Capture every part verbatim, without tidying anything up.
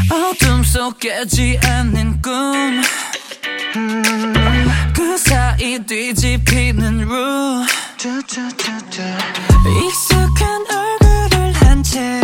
어둠 속 깨지 않는 꿈 그 사이 뒤집히는 루 익숙한 얼굴을 한 채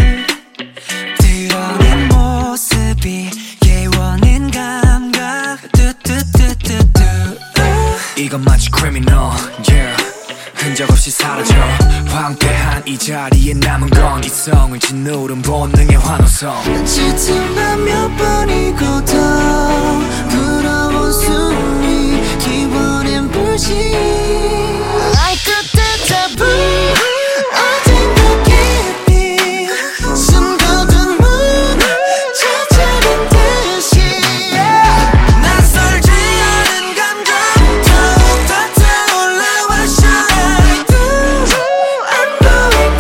드러낸 모습이 개원인 감각 뚜뚜뚜뚜뚜 이건 마치 criminal yeah. 흔적 없이 사라져 황폐한 이 자리에 남은 건 이성을 짓누른 본능의 환호성 짙은 몇 번이고 더 부러운 숨이 기원엔 불신 Like a taboo 어딘가 깊이 숨겨둔 문 찾아낸 듯이 낯설지 않은 감정 더욱더 타올라와 shine through I'm going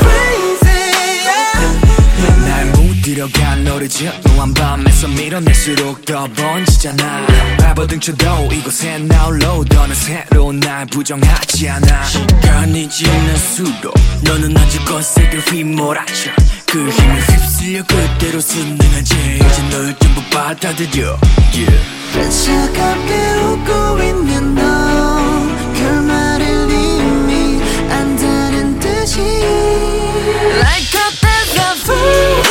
crazy 날 무디려간 너를 지루한 밤에서 밀어낼수록 더 번지잖아 발버둥쳐도 이곳에 나 홀로 더는 새로운 날 부정하지 않아 시간이 지난 수도 너는 아직 거색을 휘몰아쳐 그 힘을 휩쓸려 그대로 순응하지 이제 널 전부 받아들여 yeah. 차갑게 웃고 있는 너 결말을 이미 안다는 듯이 Like a deja vu